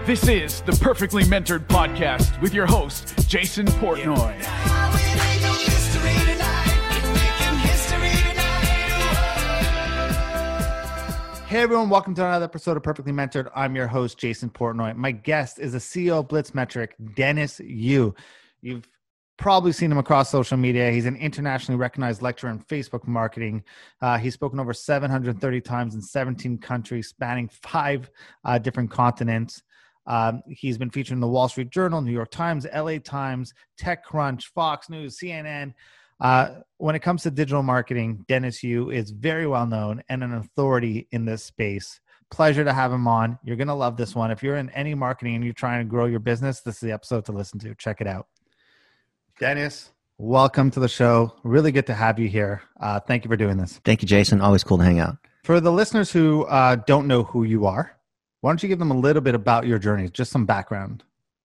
This is the Perfectly Mentored Podcast with your host, Jason Portnoy. Hey everyone, welcome to another episode of Perfectly Mentored. I'm your host, Jason Portnoy. My guest is the CEO of Blitzmetric, Dennis Yu. You've probably seen him across social media. He's an internationally recognized lecturer in Facebook marketing. He's spoken over 730 times in 17 countries, spanning 5 different continents. He's been featured in the Wall Street Journal, New York Times, LA Times, TechCrunch, Fox News, CNN. When it comes to digital marketing, Dennis Yu is very well known and an authority in this space. Pleasure to have him on. You're going to love this one. If you're in any marketing and you're trying to grow your business, this is the episode to listen to. Check it out. Dennis, welcome to the show. Really good to have you here. Thank you for doing this. Thank you, Jason. Always cool to hang out. For the listeners who don't know who you are, why don't you give them a little bit about your journey, just some background?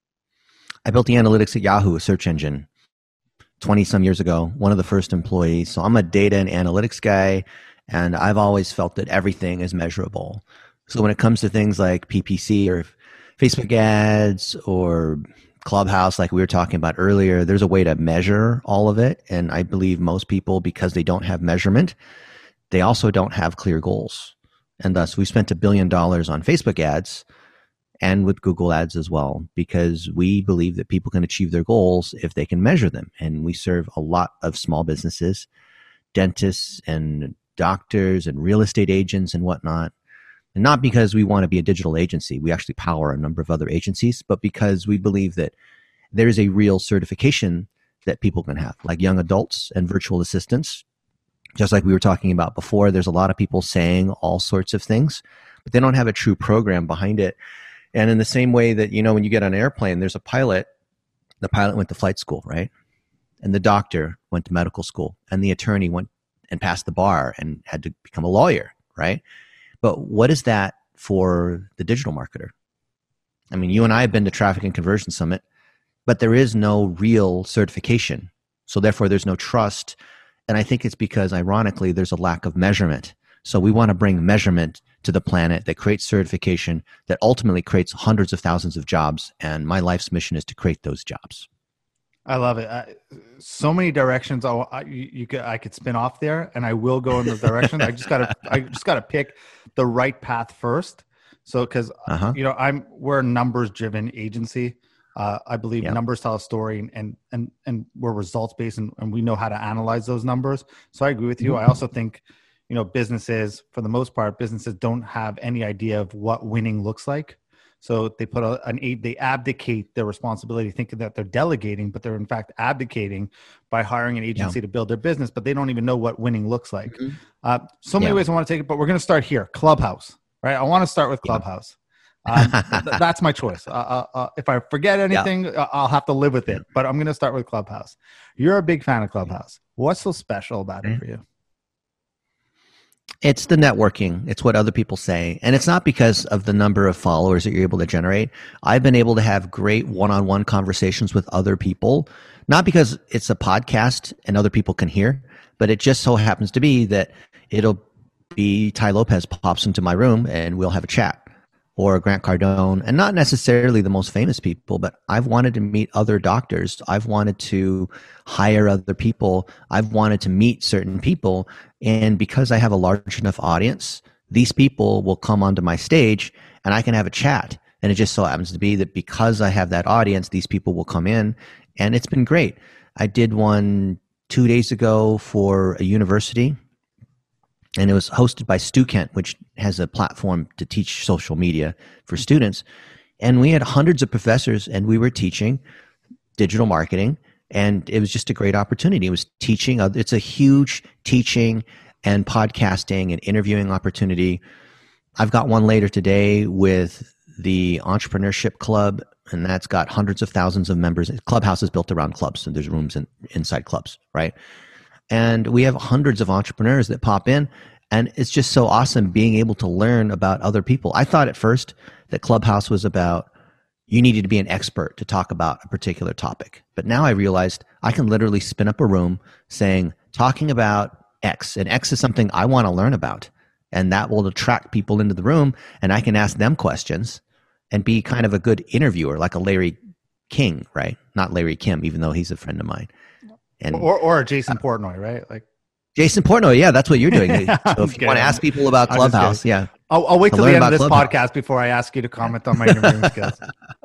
I built the analytics at Yahoo, a search engine, 20-some years ago, one of the first employees. So I'm a data and analytics guy, and I've always felt that everything is measurable. So when it comes to things like PPC or Facebook ads or Clubhouse, like we were talking about earlier, there's a way to measure all of it. And I believe most people, because they don't have measurement, they also don't have clear goals. And thus, we spent $1 billion on Facebook ads and with Google ads as well, because we believe that people can achieve their goals if they can measure them. And we serve a lot of small businesses, dentists and doctors and real estate agents and whatnot. And not because we want to be a digital agency. We actually power a number of other agencies, but because we believe that there is a real certification that people can have, like young adults and virtual assistants. Just like we were talking about before, there's a lot of people saying all sorts of things, but they don't have a true program behind it. And in the same way that, when you get on an airplane, there's a pilot. The pilot went to flight school, right? And the doctor went to medical school, and the attorney went and passed the bar and had to become a lawyer, right? But what is that for the digital marketer? I mean, you and I have been to Traffic and Conversion Summit, but there is no real certification. So therefore, there's no trust. And I think it's because, ironically, there's a lack of measurement. So we want to bring measurement to the planet that creates certification that ultimately creates hundreds of thousands of jobs. And my life's mission is to create those jobs. I love it. So many directions I could spin off there, and I will go in those directions. I just gotta pick the right path first. So, because we're a numbers driven agency. I believe numbers tell a story, and we're results based, and we know how to analyze those numbers. So I agree with you. Mm-hmm. I also think businesses, for the most part, businesses don't have any idea of what winning looks like. So they put they abdicate their responsibility, thinking that they're delegating, but they're in fact abdicating by hiring an agency to build their business, but they don't even know what winning looks like. Mm-hmm. So many ways I want to take it, but we're going to start here. Clubhouse, right? I want to start with Clubhouse. That's my choice. If I forget anything, I'll have to live with it, but I'm going to start with Clubhouse. You're a big fan of Clubhouse. What's so special about it for you? It's the networking. It's what other people say. And it's not because of the number of followers that you're able to generate. I've been able to have great one-on-one conversations with other people, not because it's a podcast and other people can hear, but it just so happens to be that it'll be Tai Lopez pops into my room and we'll have a chat. Or Grant Cardone, and not necessarily the most famous people, but I've wanted to meet other doctors. I've wanted to hire other people. I've wanted to meet certain people. And because I have a large enough audience, these people will come onto my stage and I can have a chat. And it just so happens to be that because I have that audience, these people will come in, and it's been great. I did one 2 days ago for a university, and it was hosted by Stu Kent, which has a platform to teach social media for students. And we had hundreds of professors, and we were teaching digital marketing, and it was just a great opportunity. It was teaching. It's a huge teaching and podcasting and interviewing opportunity. I've got one later today with the Entrepreneurship Club, and that's got hundreds of thousands of members. Clubhouse is built around clubs, so there's rooms inside clubs, right? And we have hundreds of entrepreneurs that pop in, and it's just so awesome being able to learn about other people. I thought at first that Clubhouse was about you needed to be an expert to talk about a particular topic. But now I realized I can literally spin up a room saying, talking about X, and X is something I want to learn about. And that will attract people into the room, and I can ask them questions. and be kind of a good interviewer, like a Larry King, right? Not Larry Kim, even though he's a friend of mine. And or a Jason Portnoy, right? Like Jason Portnoy, yeah, that's what you're doing. So if you want to ask people about Clubhouse, yeah. I'll wait till the end of this podcast before I ask you to comment on my interviewing skills.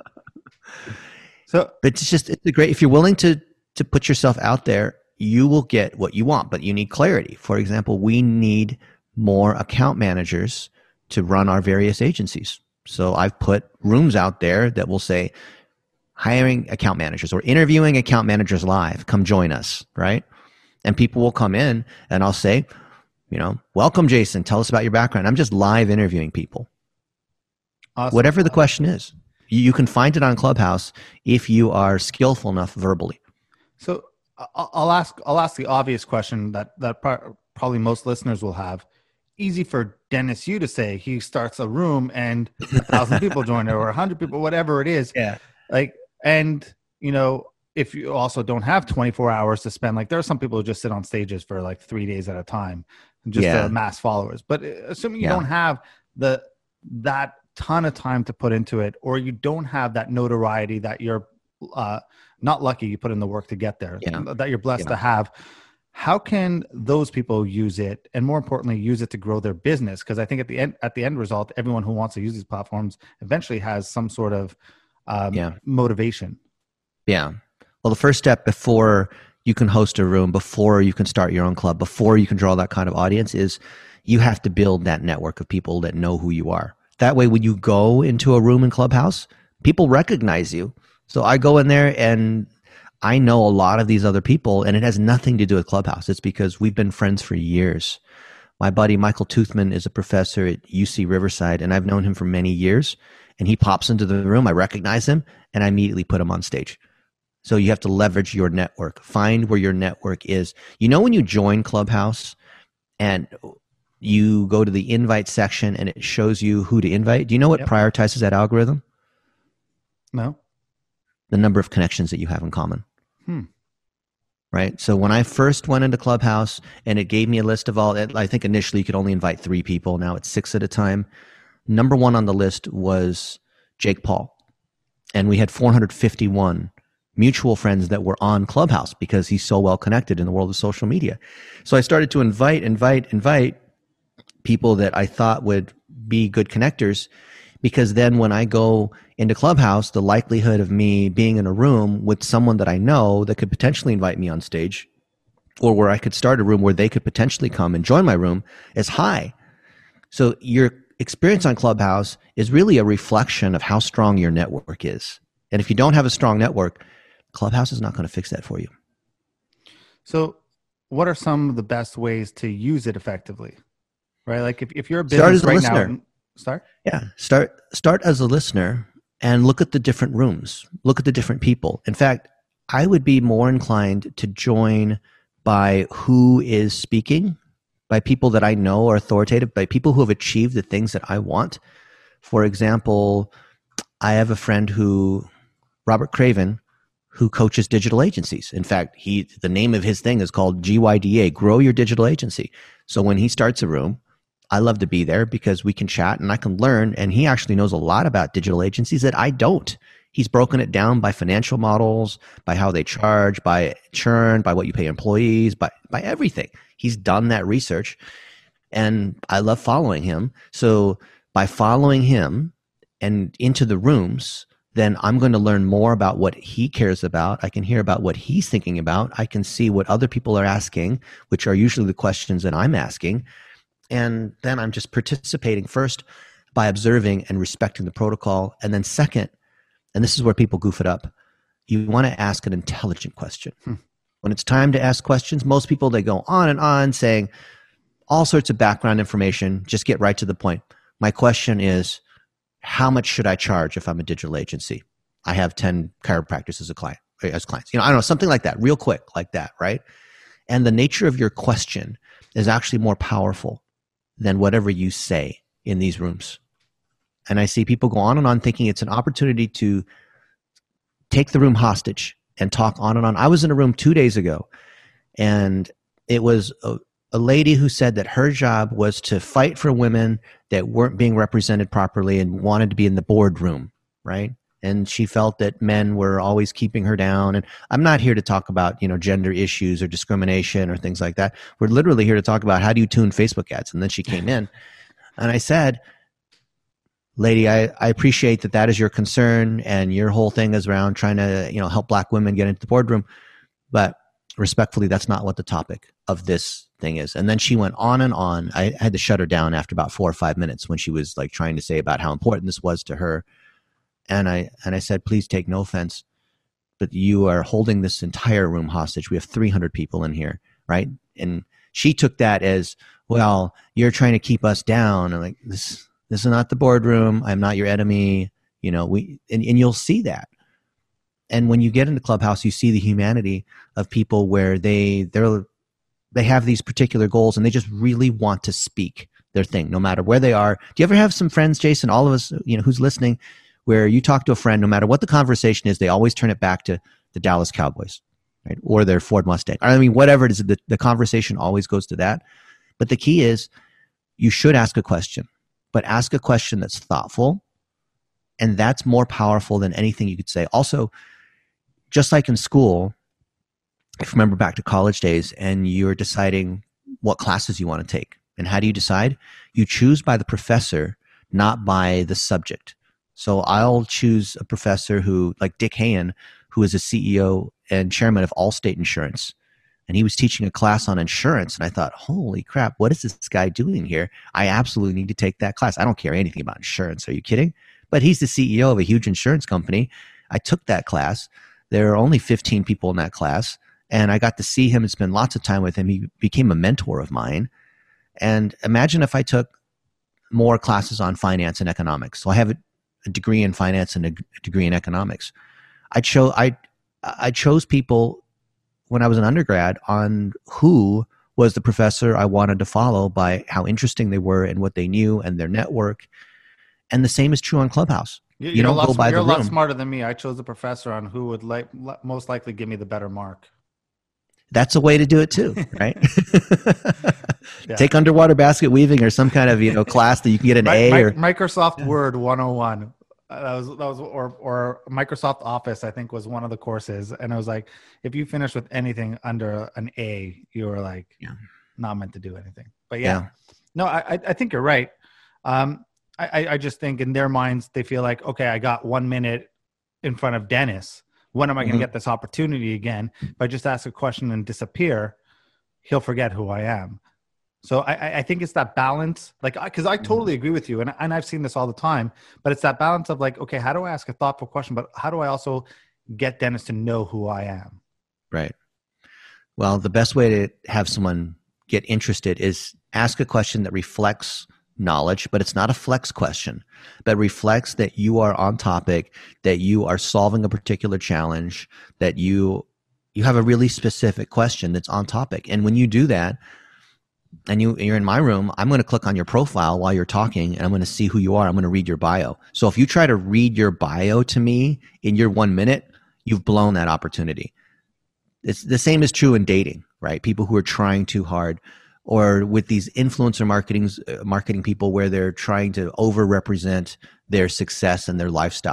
So, but it's a great, if you're willing to put yourself out there, you will get what you want, but you need clarity. For example, we need more account managers to run our various agencies. So I've put rooms out there that will say, hiring account managers or interviewing account managers live, come join us, right? And people will come in and I'll say, welcome, Jason, tell us about your background. I'm just live interviewing people. Awesome. Whatever the question is. You can find it on Clubhouse if you are skillful enough verbally. So I'll ask the obvious question that probably most listeners will have. Easy for Dennis Yu to say. He starts a room and 1,000 people join it, or 100 people, whatever it is. Yeah. If you also don't have 24 hours to spend, like there are some people who just sit on stages for like 3 days at a time, just to amass followers. But assuming you don't have that ton of time to put into it, or you don't have that notoriety that you're not lucky you put in the work to get there, that you're blessed to have, how can those people use it, and more importantly, use it to grow their business? Because I think at the end result, everyone who wants to use these platforms eventually has some sort of motivation. Yeah. Well, the first step before you can host a room, before you can start your own club, before you can draw that kind of audience is you have to build that network of people that know who you are. That way, when you go into a room in Clubhouse, people recognize you. So I go in there and I know a lot of these other people, and it has nothing to do with Clubhouse. It's because we've been friends for years. My buddy Michael Toothman is a professor at UC Riverside, and I've known him for many years. And he pops into the room, I recognize him, and I immediately put him on stage. So you have to leverage your network. Find where your network is. When you join Clubhouse and you go to the invite section and it shows you who to invite, do you know what prioritizes that algorithm? No. The number of connections that you have in common. Right? So when I first went into Clubhouse and it gave me a list of I think initially you could only invite 3 people. Now it's 6 at a time. Number 1 on the list was Jake Paul. And we had 451 mutual friends that were on Clubhouse because he's so well connected in the world of social media. So I started to invite people that I thought would be good connectors, because then when I go into Clubhouse, the likelihood of me being in a room with someone that I know that could potentially invite me on stage, or where I could start a room where they could potentially come and join my room, is high. So your experience on Clubhouse is really a reflection of how strong your network is. And if you don't have a strong network, Clubhouse is not going to fix that for you. So what are some of the best ways to use it effectively? Right? Like if you're a business right now, start as a listener and look at the different rooms, look at the different people. In fact, I would be more inclined to join by who is speaking, by people that I know are authoritative, by people who have achieved the things that I want. For example, I have a friend Robert Craven, who coaches digital agencies. In fact, the name of his thing is called GYDA, Grow Your Digital Agency. So when he starts a room, I love to be there because we can chat and I can learn, and he actually knows a lot about digital agencies that I don't. He's broken it down by financial models, by how they charge, by churn, by what you pay employees, by everything. He's done that research, and I love following him. So by following him and into the rooms, then I'm going to learn more about what he cares about. I can hear about what he's thinking about. I can see what other people are asking, which are usually the questions that I'm asking. And then I'm just participating first by observing and respecting the protocol. And then second, and this is where people goof it up, you want to ask an intelligent question. When it's time to ask questions, most people, they go on and on saying all sorts of background information, just get right to the point. My question is, how much should I charge if I'm a digital agency? I have 10 chiropractors as clients. I don't know, something like that, real quick, like that, right? And the nature of your question is actually more powerful than whatever you say in these rooms. And I see people go on and on thinking it's an opportunity to take the room hostage and talk on and on. I was in a room 2 days ago, and it was a lady who said that her job was to fight for women that weren't being represented properly and wanted to be in the boardroom. right? And she felt that men were always keeping her down. And I'm not here to talk about, gender issues or discrimination or things like that. We're literally here to talk about how do you tune Facebook ads. And then she came in and I said, lady, I appreciate that is your concern and your whole thing is around trying to, help Black women get into the boardroom. But respectfully, that's not what the topic of this thing is. And then she went on and on. I had to shut her down after about 4 or 5 minutes when she was like trying to say about how important this was to her. And I said, please take no offense, but you are holding this entire room hostage. We have 300 people in here, right? And she took that as, well, you're trying to keep us down. I'm like, this is not the boardroom. I'm not your enemy. And you'll see that. And when you get into Clubhouse, you see the humanity of people where they have these particular goals and they just really want to speak their thing, no matter where they are. Do you ever have some friends, Jason, all of us, who's listening, where you talk to a friend, no matter what the conversation is, they always turn it back to the Dallas Cowboys, right? Or their Ford Mustang. I mean, whatever it is, the conversation always goes to that. But the key is you should ask a question, but ask a question that's thoughtful. And that's more powerful than anything you could say. Also, just like in school, if you remember back to college days and you're deciding what classes you want to take. And how do you decide? You choose by the professor, not by the subject. So I'll choose a professor who, like Dick Hayen, who is a CEO and chairman of Allstate Insurance. And he was teaching a class on insurance. And I thought, holy crap, what is this guy doing here? I absolutely need to take that class. I don't care anything about insurance. Are you kidding? But he's the CEO of a huge insurance company. I took that class. There are only 15 people in that class. And I got to see him and spend lots of time with him. He became a mentor of mine. And imagine if I took more classes on finance and economics. So I have a degree in finance and a degree in economics. I chose people when I was an undergrad on who was the professor I wanted to follow by how interesting they were and what they knew and their network. And the same is true on Clubhouse. You don't go by the room. You're a lot smarter than me. I chose a professor on who would most likely give me the better mark. That's a way to do it too, right? Yeah. Take underwater basket weaving or some kind of class that you can get an A. Or Microsoft Word 101. That was or Microsoft Office, I think, was one of the courses. And I was like, if you finish with anything under an A, you were like, not meant to do anything. But no, I think you're right. I just think in their minds, they feel like, okay, I got 1 minute in front of Dennis. When am I going to get this opportunity again? If I just ask a question and disappear, he'll forget who I am. So I think it's that balance, like, because I totally agree with you. And I've seen this all the time, but it's that balance of like, okay, how do I ask a thoughtful question? But how do I also get Dennis to know who I am? Right. Well, the best way to have someone get interested is ask a question that reflects knowledge, but it's not a flex question, but reflects that you are on topic, that you are solving a particular challenge, that you have a really specific question that's on topic. And when you do that, and you're in my room, I'm going to click on your profile while you're talking, and I'm going to see who you are. I'm going to read your bio. So if you try to read your bio to me in your 1 minute, you've blown that opportunity. It's the same is true in dating, right? People who are trying too hard, or with these influencer marketing people where they're trying to over-represent their success and their lifestyle.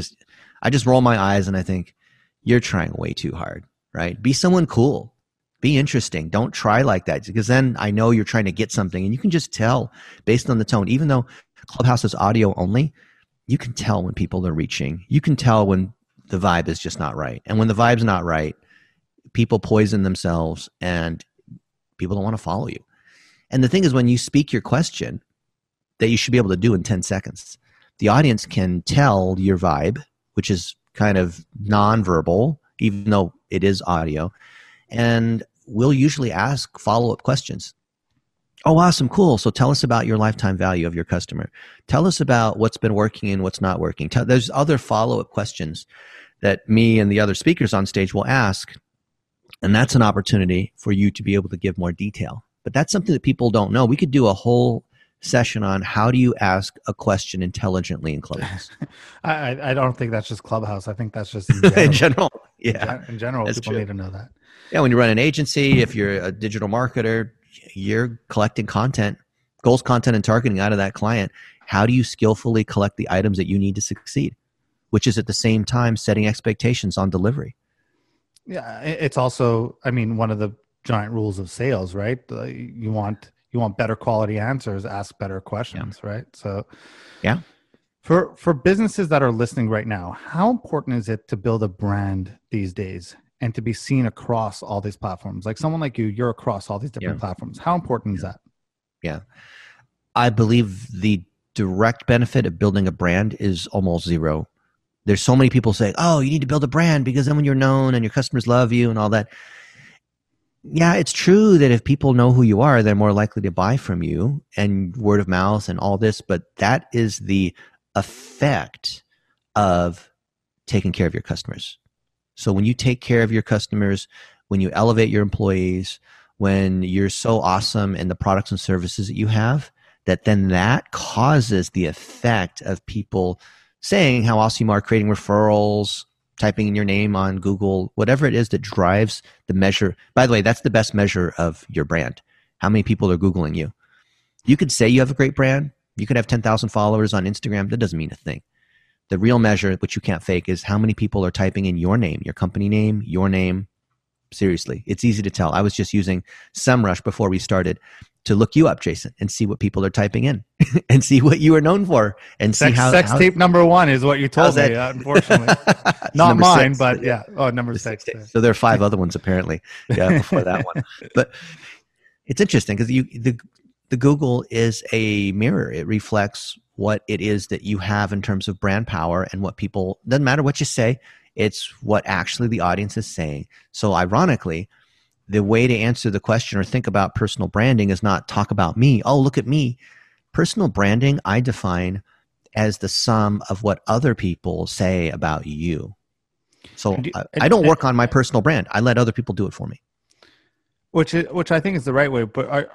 I just roll my eyes and I think, you're trying way too hard, right? Be someone cool. Be interesting. Don't try like that, because then I know you're trying to get something, and you can just tell based on the tone. Even though Clubhouse is audio only, you can tell when people are reaching. You can tell when the vibe is just not right. And when the vibe's not right, people poison themselves and people don't want to follow you. And the thing is, when you speak your question that you should be able to do in 10 seconds, the audience can tell your vibe, which is kind of nonverbal, even though it is audio. And we'll usually ask follow-up questions. Oh, awesome, cool. So tell us about your lifetime value of your customer. Tell us about what's been working and what's not working. There's other follow-up questions that me and the other speakers on stage will ask. And that's an opportunity for you to be able to give more detail. But that's something that people don't know. We could do a whole session on how do you ask a question intelligently in Clubhouse. I don't think that's just Clubhouse. I think that's just in general. In general, yeah. In general, that's people true. Need to know that. Yeah, when you run an agency, if you're a digital marketer, you're collecting content, goals, content, and targeting out of that client. How do you skillfully collect the items that you need to succeed? which is at the same time setting expectations on delivery. Yeah, it's also, I mean, one of the giant rules of sales, right? You want better quality answers, ask better questions, right? So, yeah. For businesses that are listening right now, how important is it to build a brand these days and to be seen across all these platforms? Like someone like you, you're across all these different platforms. How important is that? Yeah. I believe the direct benefit of building a brand is almost zero. There's so many people say, oh, you need to build a brand because then when you're known and your customers love you and all that. Yeah, it's true that if people know who you are, they're more likely to buy from you and word of mouth and all this. But that is the effect of taking care of your customers. So when you take care of your customers, when you elevate your employees, when you're so awesome in the products and services that you have, that causes the effect of people saying how awesome you are, creating referrals, typing in your name on Google, whatever it is that drives the measure. By the way, that's the best measure of your brand. How many people are Googling you? You could say you have a great brand. You could have 10,000 followers on Instagram. That doesn't mean a thing. The real measure, which you can't fake, is how many people are typing in your name, your company name, your name. Seriously, it's easy to tell. I was just using SEMrush before we started to look you up, Jason, and see what people are typing in and see what you are known for and see how sex tape number 1 is what you told me, unfortunately. Not mine, 6, but yeah. Oh, number 6. So there are 5 other ones apparently. Yeah, before that one. But it's interesting because the Google is a mirror. It reflects what it is that you have in terms of brand power and what people, doesn't matter what you say, it's what actually the audience is saying. So ironically, the way to answer the question or think about personal branding is not talk about me. Oh, look at me. Personal branding, I define as the sum of what other people say about you. So I don't work on my personal brand. I let other people do it for me. Which I think is the right way. But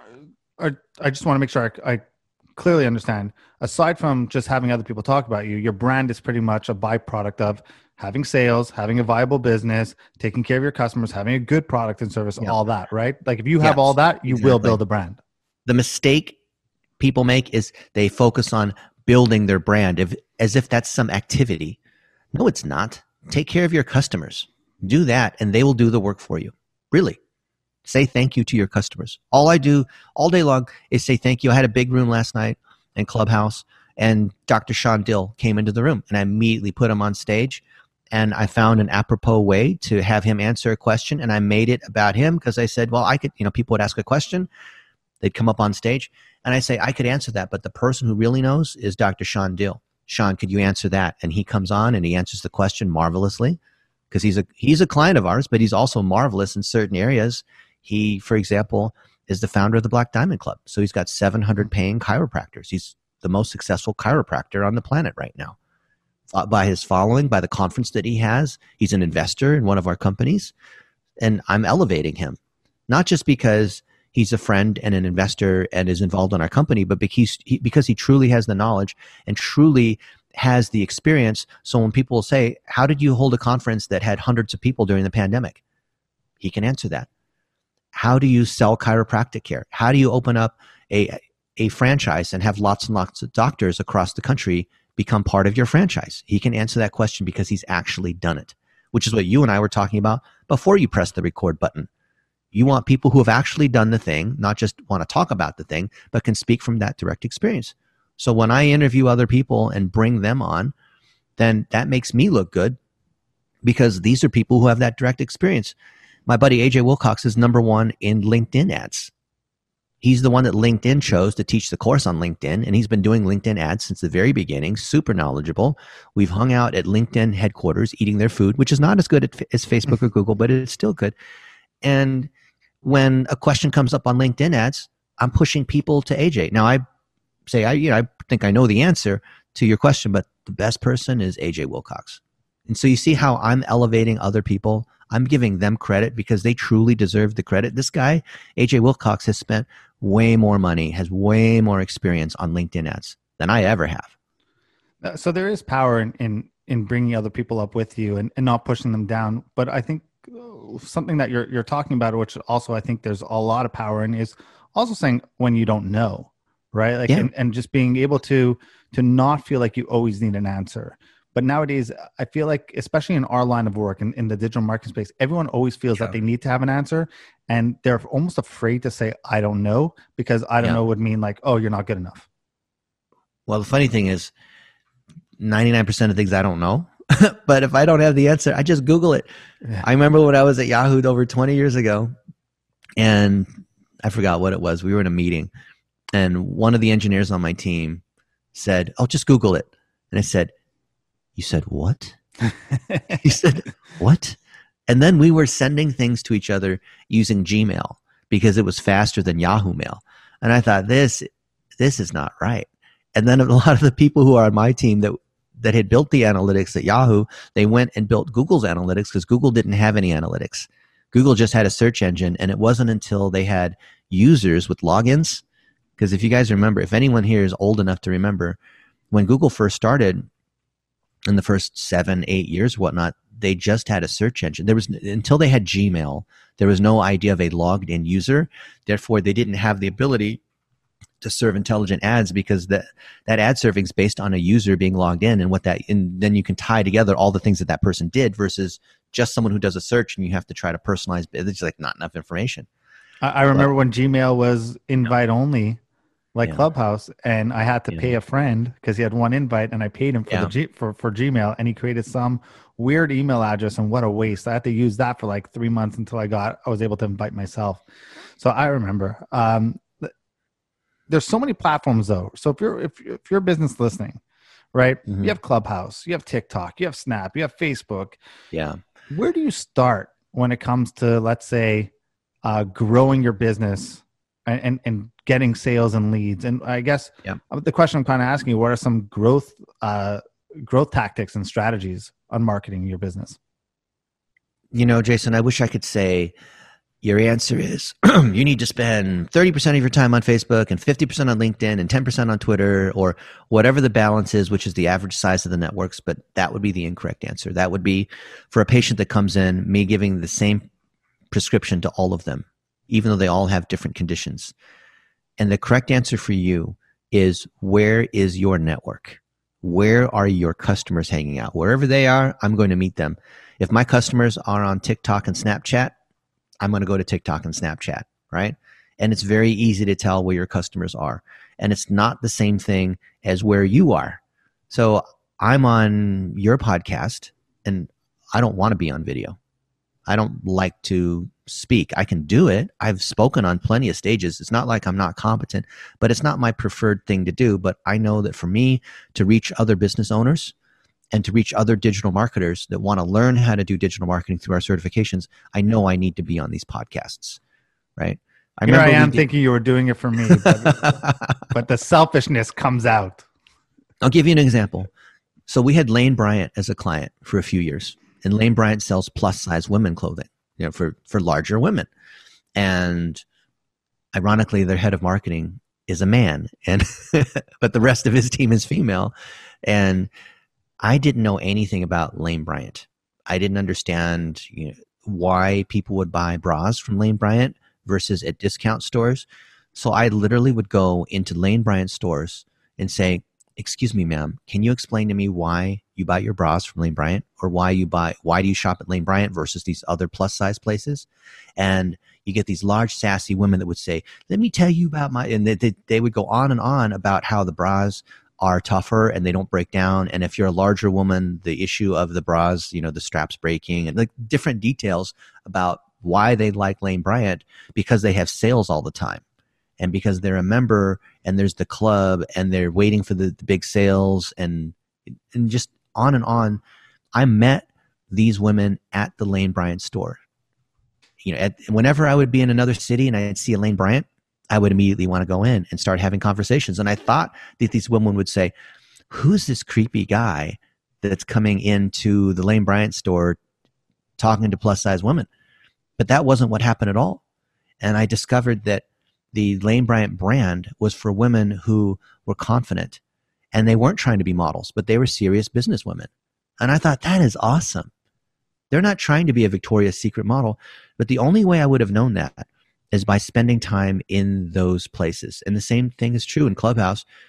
I just want to make sure I clearly understand. Aside from just having other people talk about you, your brand is pretty much a byproduct of having sales, having a viable business, taking care of your customers, having a good product and service, all that, right? Like if you have all that, you will build a brand. The mistake people make is they focus on building their brand as if that's some activity. No, it's not. Take care of your customers. Do that and they will do the work for you. Really. Say thank you to your customers. All I do all day long is say thank you. I had a big room last night in Clubhouse and Dr. Sean Dill came into the room and I immediately put him on stage. And I found an apropos way to have him answer a question. And I made it about him because I said, well, I could, people would ask a question. They'd come up on stage. And I say, I could answer that. But the person who really knows is Dr. Sean Dill. Sean, could you answer that? And he comes on and he answers the question marvelously because he's a client of ours, but he's also marvelous in certain areas. He, for example, is the founder of the Black Diamond Club. So he's got 700 paying chiropractors. He's the most successful chiropractor on the planet right now. By his following, by the conference that he has. He's an investor in one of our companies. And I'm elevating him, not just because he's a friend and an investor and is involved in our company, but because he truly has the knowledge and truly has the experience. So when people say, how did you hold a conference that had hundreds of people during the pandemic? He can answer that. How do you sell chiropractic care? How do you open up a franchise and have lots and lots of doctors across the country become part of your franchise? He can answer that question because he's actually done it, which is what you and I were talking about before you press the record button. You want people who have actually done the thing, not just want to talk about the thing, but can speak from that direct experience. So when I interview other people and bring them on, then that makes me look good because these are people who have that direct experience. My buddy AJ Wilcox is #1 in LinkedIn ads. He's the one that LinkedIn chose to teach the course on LinkedIn, and he's been doing LinkedIn ads since the very beginning, super knowledgeable. We've hung out at LinkedIn headquarters eating their food, which is not as good as Facebook or Google, but it's still good. And when a question comes up on LinkedIn ads, I'm pushing people to AJ. Now, I say, I think I know the answer to your question, but the best person is AJ Wilcox. And so you see how I'm elevating other people. I'm giving them credit because they truly deserve the credit. This guy, AJ Wilcox, has spent way more money, has way more experience on LinkedIn ads than I ever have. So there is power in bringing other people up with you and not pushing them down. But I think something that you're talking about, which also I think there's a lot of power in, is also saying when you don't know, right? Like, and just being able to not feel like you always need an answer, But nowadays, I feel like, especially in our line of work, in the digital marketing space, everyone always feels that they need to have an answer, and they're almost afraid to say, I don't know, because I don't know would mean like, oh, you're not good enough. Well, the funny thing is 99% of things I don't know, but if I don't have the answer, I just Google it. Yeah. I remember when I was at Yahoo over 20 years ago, and I forgot what it was. We were in a meeting, and one of the engineers on my team said, oh, just Google it. And I said, you said what? He said, what? And then we were sending things to each other using Gmail because it was faster than Yahoo Mail. And I thought, this is not right. And then a lot of the people who are on my team that had built the analytics at Yahoo, they went and built Google's analytics because Google didn't have any analytics. Google just had a search engine, and it wasn't until they had users with logins. Because if you guys remember, if anyone here is old enough to remember, when Google first started, in the first 7-8 years, whatnot, they just had a search engine. Until they had Gmail, there was no idea of a logged in user. Therefore, they didn't have the ability to serve intelligent ads because that ad serving is based on a user being logged in and then you can tie together all the things that person did versus just someone who does a search and you have to try to personalize. It's like not enough information. I remember when Gmail was invite only. Like Clubhouse, and I had to pay a friend because he had one invite, and I paid him for for Gmail, and he created some weird email address, and what a waste! I had to use that for like 3 months until I was able to invite myself. So I remember. There's so many platforms though. So if you're a business listening, right? Mm-hmm. You have Clubhouse, you have TikTok, you have Snap, you have Facebook. Yeah. Where do you start when it comes to, let's say, growing your business? And getting sales and leads. And I guess the question I'm kind of asking you, what are some growth tactics and strategies on marketing your business? You know, Jason, I wish I could say your answer is you need to spend 30% of your time on Facebook and 50% on LinkedIn and 10% on Twitter or whatever the balance is, which is the average size of the networks. But that would be the incorrect answer. That would be for a patient that comes in, me giving the same prescription to all of them, even though they all have different conditions. And the correct answer for you is, where is your network? Where are your customers hanging out? Wherever they are, I'm going to meet them. If my customers are on TikTok and Snapchat, I'm going to go to TikTok and Snapchat, right? And it's very easy to tell where your customers are. And it's not the same thing as where you are. So I'm on your podcast, and I don't want to be on video. I don't like to speak. I can do it. I've spoken on plenty of stages. It's not like I'm not competent, but it's not my preferred thing to do. But I know that for me to reach other business owners and to reach other digital marketers that want to learn how to do digital marketing through our certifications, I know I need to be on these podcasts, right? I am thinking you were doing it for me, but the selfishness comes out. I'll give you an example. So we had Lane Bryant as a client for a few years. And Lane Bryant sells plus size women clothing, for larger women. And ironically, their head of marketing is a man, but the rest of his team is female. And I didn't know anything about Lane Bryant. I didn't understand why people would buy bras from Lane Bryant versus at discount stores. So I literally would go into Lane Bryant stores and say, excuse me, ma'am, can you explain to me why you buy your bras from Lane Bryant, or why do you shop at Lane Bryant versus these other plus size places? And you get these large sassy women that would say, let me tell you about and they would go on and on about how the bras are tougher and they don't break down. And if you're a larger woman, the issue of the bras, the straps breaking, and like different details about why they like Lane Bryant, because they have sales all the time. And because they're a member and there's the club and they're waiting for the big sales and just on and on. I met these women at the Lane Bryant store. Whenever I would be in another city and I'd see a Lane Bryant, I would immediately want to go in and start having conversations. And I thought that these women would say, who's this creepy guy that's coming into the Lane Bryant store talking to plus size women? But that wasn't what happened at all. And I discovered that the Lane Bryant brand was for women who were confident, and they weren't trying to be models, but they were serious business women. And I thought, that is awesome. They're not trying to be a Victoria's Secret model, but the only way I would have known that is by spending time in those places. And the same thing is true in Clubhouse.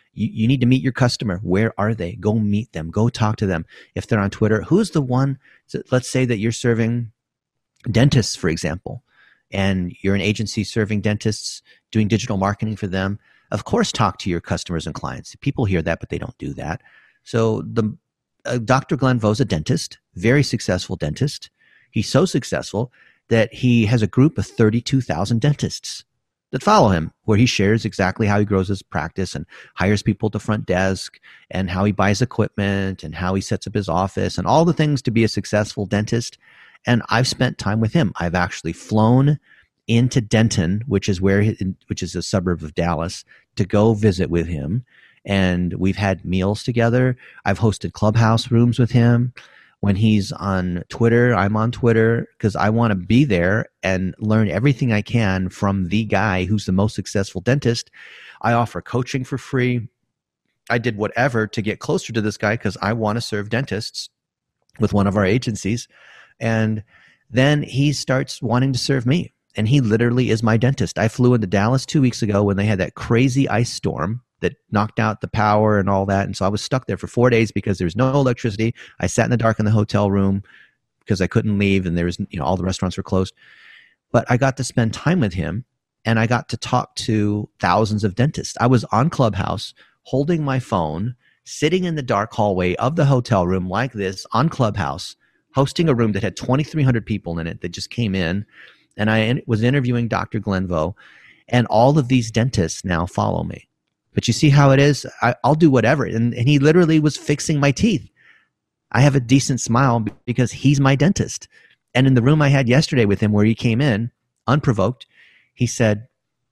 You need to meet your customer. Where are they? Go meet them. Go talk to them. If they're on Twitter, who's the one? Let's say that you're serving dentists, for example, and you're an agency serving dentists, doing digital marketing for them. Of course, talk to your customers and clients. People hear that, but they don't do that. So Dr. Glenn Vo is a dentist, very successful dentist. He's so successful that he has a group of 32,000 dentists that follow him, where he shares exactly how he grows his practice and hires people at the front desk and how he buys equipment and how he sets up his office and all the things to be a successful dentist. And I've spent time with him. I've actually flown into Denton, which is a suburb of Dallas, to go visit with him. And we've had meals together. I've hosted clubhouse rooms with him. When he's on Twitter, I'm on Twitter because I want to be there and learn everything I can from the guy who's the most successful dentist. I offer coaching for free. I did whatever to get closer to this guy because I want to serve dentists with one of our agencies. And then he starts wanting to serve me. And he literally is my dentist. I flew into Dallas 2 weeks ago when they had that crazy ice storm that knocked out the power and all that. And so I was stuck there for 4 days because there was no electricity. I sat in the dark in the hotel room because I couldn't leave, and there was, all the restaurants were closed. But I got to spend time with him, and I got to talk to thousands of dentists. I was on Clubhouse holding my phone, sitting in the dark hallway of the hotel room like this on Clubhouse, hosting a room that had 2,300 people in it that just came in. And I was interviewing Dr. Glenn Vo, and all of these dentists now follow me. But you see how it is? I'll do whatever. And he literally was fixing my teeth. I have a decent smile because he's my dentist. And in the room I had yesterday with him where he came in, unprovoked, he said,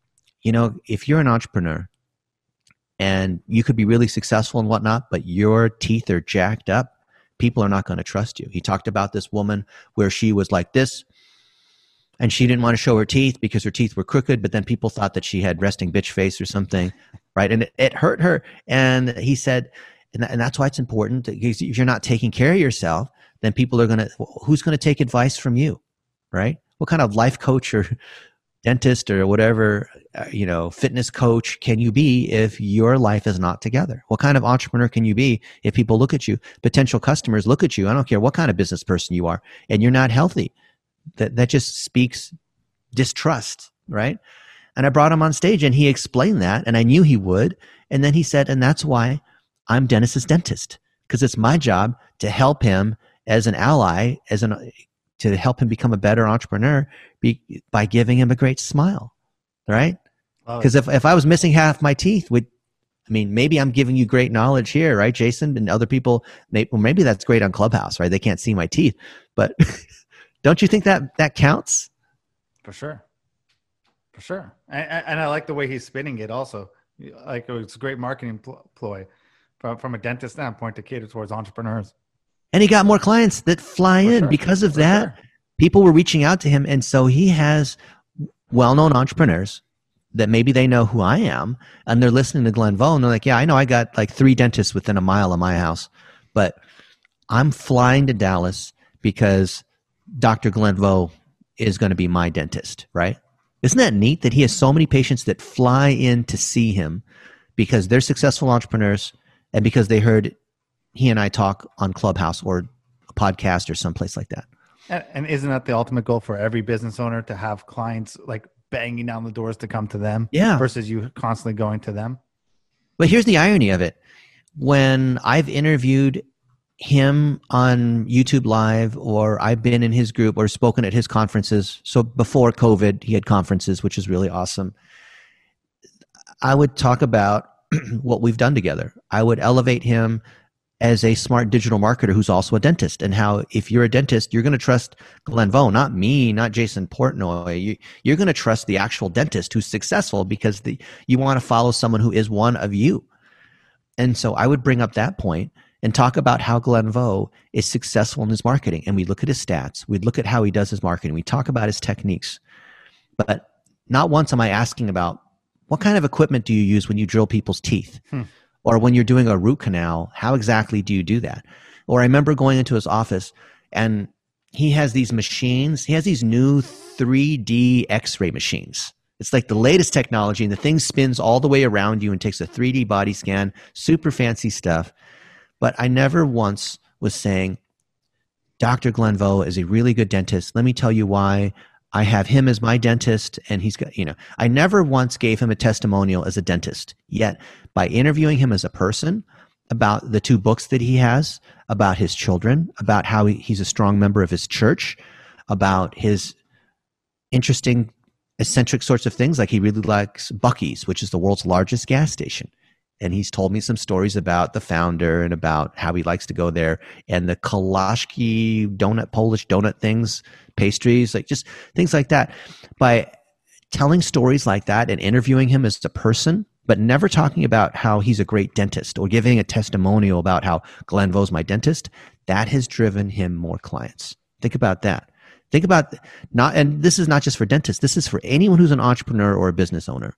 if you're an entrepreneur and you could be really successful and whatnot, but your teeth are jacked up, people are not going to trust you. He talked about this woman where she was like this, and she didn't want to show her teeth because her teeth were crooked, but then people thought that she had resting bitch face or something, right? And it hurt her. And he said, and that's why it's important, because if you're not taking care of yourself, then people are who's going to take advice from you, right? What kind of life coach or dentist or whatever, fitness coach can you be if your life is not together? What kind of entrepreneur can you be if people look at you, potential customers look at you, I don't care what kind of business person you are, and you're not healthy? That just speaks distrust, right? And I brought him on stage and he explained that, and I knew he would. And then he said, and that's why I'm Dennis's dentist, because it's my job to help him as an ally, to help him become a better entrepreneur by giving him a great smile, right? Because if I was missing half my teeth, maybe I'm giving you great knowledge here, right, Jason? And other people, maybe that's great on Clubhouse, right? They can't see my teeth, but don't you think that counts? For sure. And I like the way he's spinning it also. Like, it's a great marketing ploy from a dentist standpoint to cater towards entrepreneurs. And he got more clients that fly in because of that. Sure. People were reaching out to him. And so he has well-known entrepreneurs that maybe they know who I am, and they're listening to Glenn Vo, and they're like, yeah, I know I got like 3 dentists within a mile of my house, but I'm flying to Dallas because Dr. Glenn Vo is going to be my dentist, right? Isn't that neat that he has so many patients that fly in to see him because they're successful entrepreneurs and because they heard he and I talk on Clubhouse or a podcast or someplace like that? And isn't that the ultimate goal for every business owner, to have clients like banging down the doors to come to them versus you constantly going to them? But here's the irony of it. When I've interviewed him on YouTube Live, or I've been in his group or spoken at his conferences. So before COVID, he had conferences, which is really awesome. I would talk about what we've done together. I would elevate him as a smart digital marketer who's also a dentist, and how if you're a dentist, you're going to trust Glenn Vo, not me, not Jason Portnoy. You're going to trust the actual dentist who's successful because you want to follow someone who is one of you. And so I would bring up that point and talk about how Glenn Vo is successful in his marketing. And we look at his stats. We'd look at how he does his marketing. We talk about his techniques. But not once am I asking about, what kind of equipment do you use when you drill people's teeth? Or when you're doing a root canal, how exactly do you do that? Or I remember going into his office, and he has these machines. He has these new 3D X-ray machines. It's like the latest technology, and the thing spins all the way around you and takes a 3D body scan, super fancy stuff. But I never once was saying, Dr. Glenn Vo is a really good dentist. Let me tell you why. I have him as my dentist, and he's got, I never once gave him a testimonial as a dentist. Yet, by interviewing him as a person, about the 2 books that he has, about his children, about how he's a strong member of his church, about his interesting, eccentric sorts of things, like he really likes Buc-ee's, which is the world's largest gas station. And he's told me some stories about the founder and about how he likes to go there, and the Kolaczki donut, Polish donut things, pastries, like just things like that. By telling stories like that and interviewing him as a person, but never talking about how he's a great dentist or giving a testimonial about how Glenn Vo's my dentist, that has driven him more clients. Think about that. Think about and this is not just for dentists. This is for anyone who's an entrepreneur or a business owner.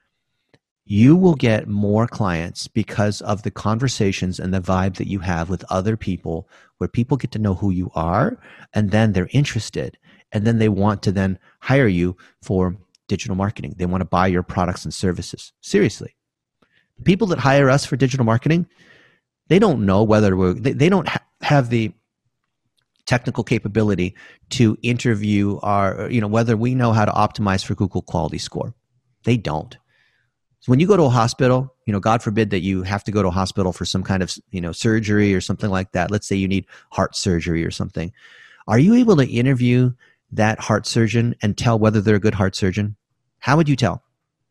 You will get more clients because of the conversations and the vibe that you have with other people, where people get to know who you are, and then they're interested, and then they want to then hire you for digital marketing. They want to buy your products and services. Seriously. People that hire us for digital marketing, they don't know whether they don't have the technical capability to interview whether we know how to optimize for Google Quality Score. They don't. So when you go to a hospital, God forbid that you have to go to a hospital for some kind of, surgery or something like that. Let's say you need heart surgery or something. Are you able to interview that heart surgeon and tell whether they're a good heart surgeon? How would you tell?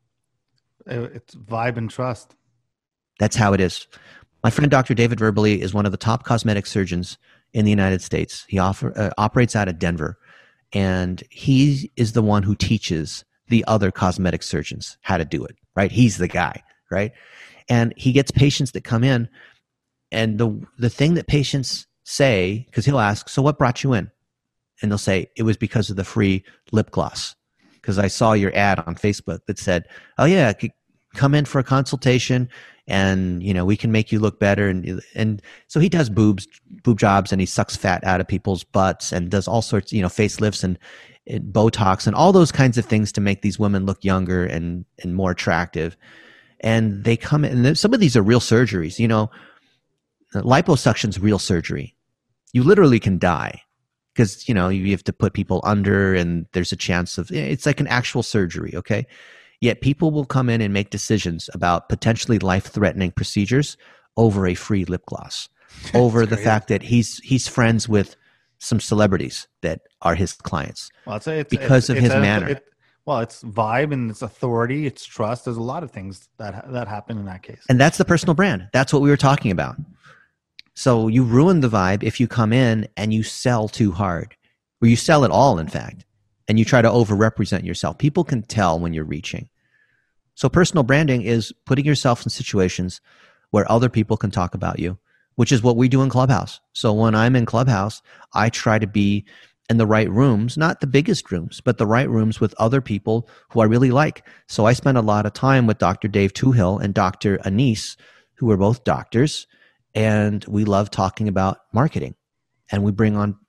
It's vibe and trust. That's how it is. My friend Dr. David Verbally is one of the top cosmetic surgeons in the United States. He operates out of Denver, and he is the one who teaches the other cosmetic surgeons how to do it, right? He's the guy, right? And he gets patients that come in, and the thing that patients say, because he'll ask, so what brought you in? And they'll say, it was because of the free lip gloss, because I saw your ad on Facebook that said, oh yeah, come in for a consultation, and we can make you look better. And so he does boob jobs, and he sucks fat out of people's butts, and does all sorts, facelifts and Botox and all those kinds of things to make these women look younger and more attractive. And they come in, and some of these are real surgeries. Liposuction's real surgery. You literally can die because, you have to put people under, and there's a chance of, it's like an actual surgery, okay? Yet people will come in and make decisions about potentially life-threatening procedures over a free lip gloss, over the fact that he's friends with some celebrities that are his clients. Well, it's because of his manner. It's vibe, and it's authority, it's trust. There's a lot of things that happen in that case. And that's the personal brand. That's what we were talking about. So you ruin the vibe if you come in and you sell too hard, or you sell it all, in fact, and you try to over-represent yourself. People can tell when you're reaching. So personal branding is putting yourself in situations where other people can talk about you, which is what we do in Clubhouse. So when I'm in Clubhouse, I try to be in the right rooms, not the biggest rooms, but the right rooms with other people who I really like. So I spend a lot of time with Dr. Dave Toohill and Dr. Anise, who are both doctors, and we love talking about marketing. And we bring up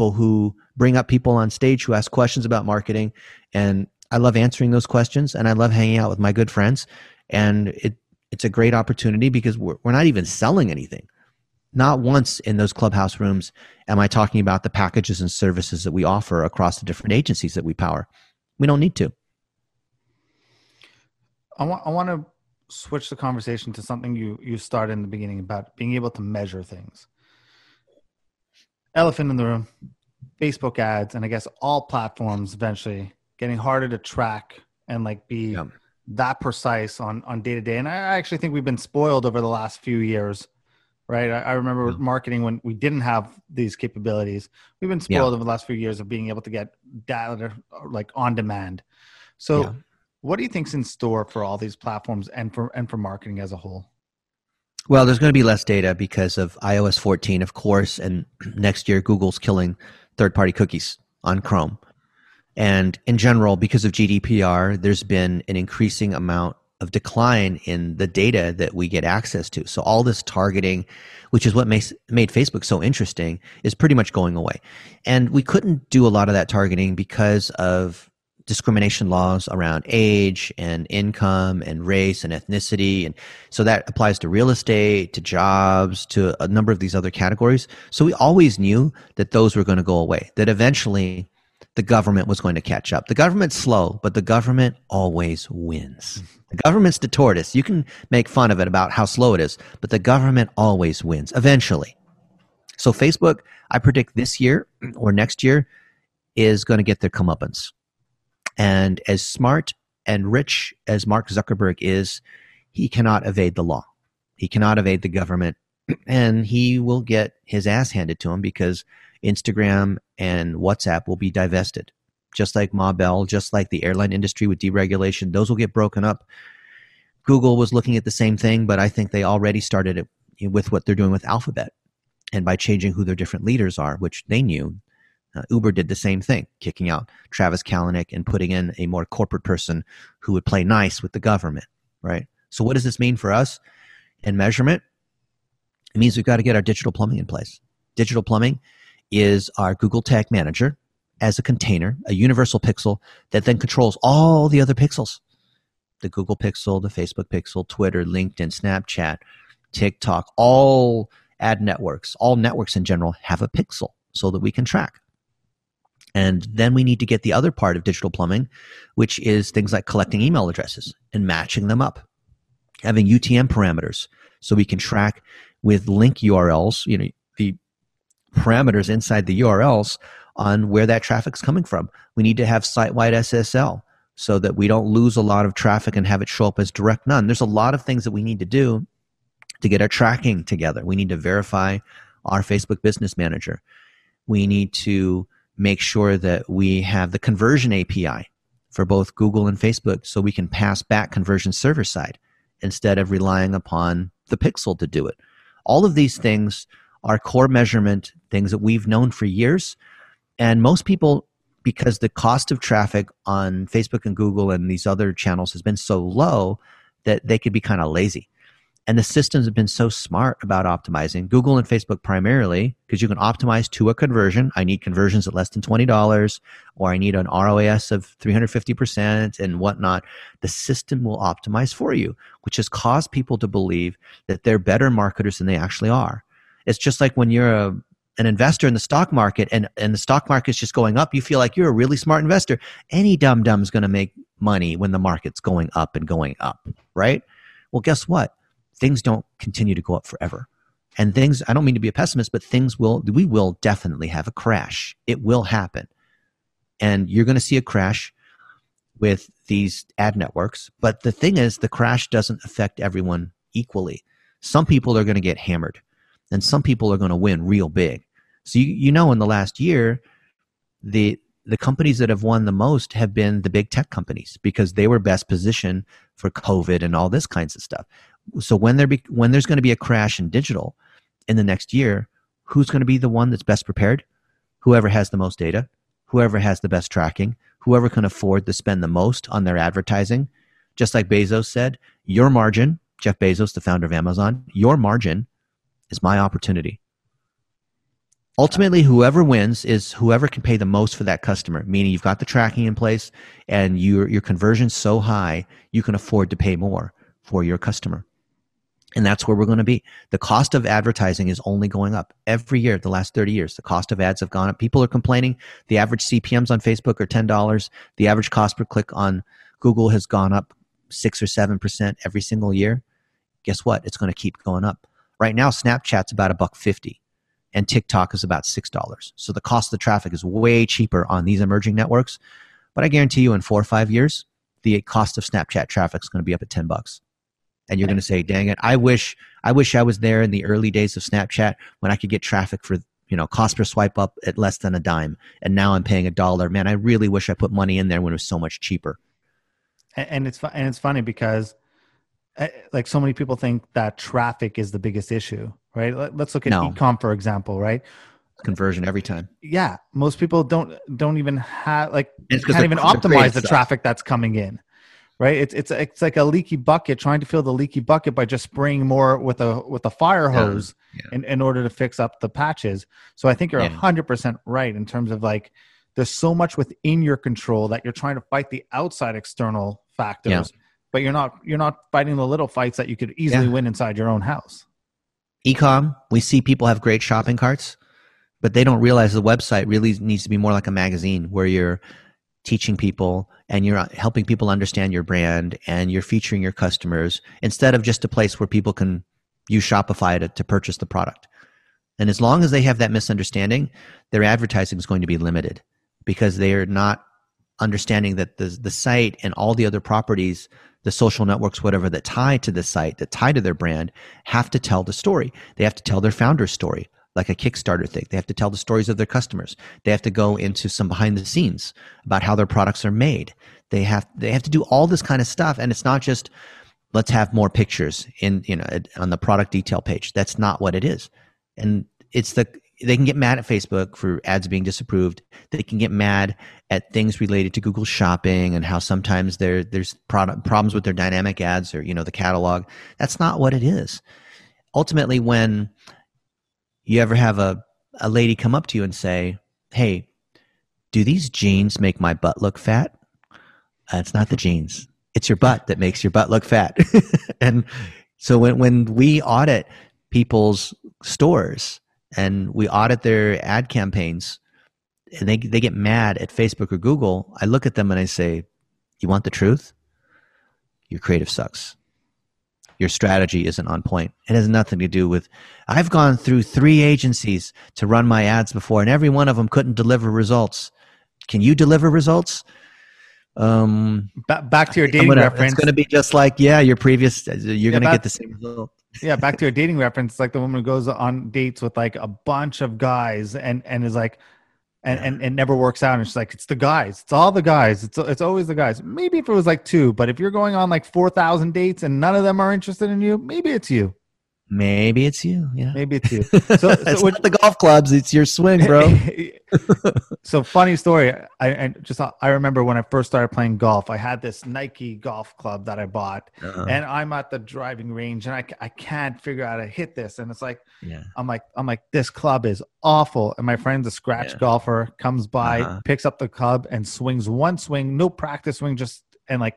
people on stage who ask questions about marketing, and I love answering those questions, and I love hanging out with my good friends. And it's a great opportunity because we're not even selling anything. Not once in those Clubhouse rooms am I talking about the packages and services that we offer across the different agencies that we power. We don't need to. I want to switch the conversation to something you started in the beginning about being able to measure things. Elephant in the room, Facebook ads, and I guess all platforms eventually getting harder to track and be that precise on day to day. And I actually think we've been spoiled over the last few years. Right. I remember marketing when we didn't have these capabilities. We've been spoiled over the last few years of being able to get data on demand. So what do you think's in store for all these platforms and for marketing as a whole? Well, there's going to be less data because of iOS 14, of course, and next year Google's killing third-party cookies on Chrome. And in general, because of GDPR, there's been an increasing amount of decline in the data that we get access to. So all this targeting, which is what made Facebook so interesting, is pretty much going away. And we couldn't do a lot of that targeting because of discrimination laws around age and income and race and ethnicity. And so that applies to real estate, to jobs, to a number of these other categories. So we always knew that those were going to go away, that eventually the government was going to catch up. The government's slow, but the government always wins. The government's the tortoise. You can make fun of it about how slow it is, but the government always wins eventually. So Facebook, I predict this year or next year, is going to get their comeuppance. And as smart and rich as Mark Zuckerberg is, he cannot evade the law. He cannot evade the government, and he will get his ass handed to him because Instagram and WhatsApp will be divested. Just like Ma Bell, just like the airline industry with deregulation, those will get broken up. Google was looking at the same thing, but I think they already started it with what they're doing with Alphabet. And by changing who their different leaders are, which they knew, Uber did the same thing, kicking out Travis Kalanick and putting in a more corporate person who would play nice with the government, right? So what does this mean for us in measurement? It means we've got to get our digital plumbing in place. Digital plumbing is our Google Tag Manager as a container, a universal pixel that then controls all the other pixels. The Google Pixel, the Facebook Pixel, Twitter, LinkedIn, Snapchat, TikTok, all ad networks, all networks in general have a pixel so that we can track. And then we need to get the other part of digital plumbing, which is things like collecting email addresses and matching them up, having UTM parameters so we can track with link URLs, the parameters inside the URLs on where that traffic's coming from. We need to have site-wide SSL so that we don't lose a lot of traffic and have it show up as direct none. There's a lot of things that we need to do to get our tracking together. We need to verify our Facebook Business Manager. We need to make sure that we have the conversion API for both Google and Facebook so we can pass back conversion server side instead of relying upon the pixel to do it. All of these things are core measurement things that we've known for years. And most people, because the cost of traffic on Facebook and Google and these other channels has been so low, that they could be kind of lazy. And the systems have been so smart about optimizing, Google and Facebook primarily, because you can optimize to a conversion. I need conversions at less than $20, or I need an ROAS of 350% and whatnot. The system will optimize for you, which has caused people to believe that they're better marketers than they actually are. It's just like when you're an investor in the stock market and the stock market's just going up, you feel like you're a really smart investor. Any dum-dum is going to make money when the market's going up and going up, right? Well, guess what? Things don't continue to go up forever. And things, I don't mean to be a pessimist, but we will definitely have a crash. It will happen. And you're going to see a crash with these ad networks. But the thing is, the crash doesn't affect everyone equally. Some people are going to get hammered, and some people are going to win real big. So in the last year, the companies that have won the most have been the big tech companies because they were best positioned for COVID and all this kinds of stuff. So when there's going to be a crash in digital in the next year, who's going to be the one that's best prepared? Whoever has the most data, whoever has the best tracking, whoever can afford to spend the most on their advertising. Just like Bezos said, your margin, Jeff Bezos, the founder of Amazon, your margin is my opportunity. Ultimately, whoever wins is whoever can pay the most for that customer, meaning you've got the tracking in place and your conversion's so high, you can afford to pay more for your customer. And that's where we're going to be. The cost of advertising is only going up every year. The last 30 years, the cost of ads have gone up. People are complaining. The average CPMs on Facebook are $10. The average cost per click on Google has gone up 6 or 7% every single year. Guess what? It's going to keep going up. Right now, Snapchat's about $1.50 and TikTok is about $6. So the cost of the traffic is way cheaper on these emerging networks. But I guarantee you in 4 or 5 years, the cost of Snapchat traffic is going to be up at $10. And you're going to say, dang it, I wish I was there in the early days of Snapchat when I could get traffic for, cost per swipe up at less than a dime. And now I'm paying $1. Man, I really wish I put money in there when it was so much cheaper. And it's funny because like so many people think that traffic is the biggest issue, right? Let's look at e-com, for example, right? Conversion every time. Yeah. Most people don't even have can't even optimize the traffic that's coming in. Right, it's like a leaky bucket, trying to fill the leaky bucket by just spraying more with a fire hose in order to fix up the patches. So I think you're 100% right in terms of like there's so much within your control that you're trying to fight the outside external factors, but you're not fighting the little fights that you could easily win inside your own house. E-com, we see people have great shopping carts, but they don't realize the website really needs to be more like a magazine where you're teaching people and you're helping people understand your brand and you're featuring your customers instead of just a place where people can use Shopify to purchase the product. And as long as they have that misunderstanding, their advertising is going to be limited because they are not understanding that the site and all the other properties, the social networks, whatever, that tie to the site, that tie to their brand, have to tell the story. They have to tell their founder's story, like a Kickstarter thing. They have to tell the stories of their customers. They have to go into some behind the scenes about how their products are made. They have to do all this kind of stuff. And it's not just, let's have more pictures on the product detail page. That's not what it is. And they can get mad at Facebook for ads being disapproved. They can get mad at things related to Google Shopping and how sometimes there's problems with their dynamic ads or, the catalog. That's not what it is. Ultimately, when you ever have a lady come up to you and say, hey, do these jeans make my butt look fat? It's not the jeans. It's your butt that makes your butt look fat. And so when we audit people's stores and we audit their ad campaigns and they get mad at Facebook or Google, I look at them and I say, you want the truth? Your creative sucks. Your strategy isn't on point. It has nothing to do with, I've gone through 3 agencies to run my ads before and every one of them couldn't deliver results. Can you deliver results? Back to your dating reference. It's going to be just like, your previous, you're going to get the same result. Yeah, back to your dating reference, like the woman who goes on dates with like a bunch of guys and is like, and it never works out. And she's like, it's the guys. It's all the guys. It's always the guys. Maybe if it was like 2, but if you're going on like 4,000 dates and none of them are interested in you, maybe it's you. Maybe it's you. Yeah. Maybe it's you. So it's not the golf clubs. It's your swing, bro. So funny story. I remember when I first started playing golf, I had this Nike golf club that I bought and I'm at the driving range and I can't figure out how to hit this. And it's like, I'm like, this club is awful. And my friend's a scratch golfer, comes by, picks up the club and swings one swing, no practice swing, like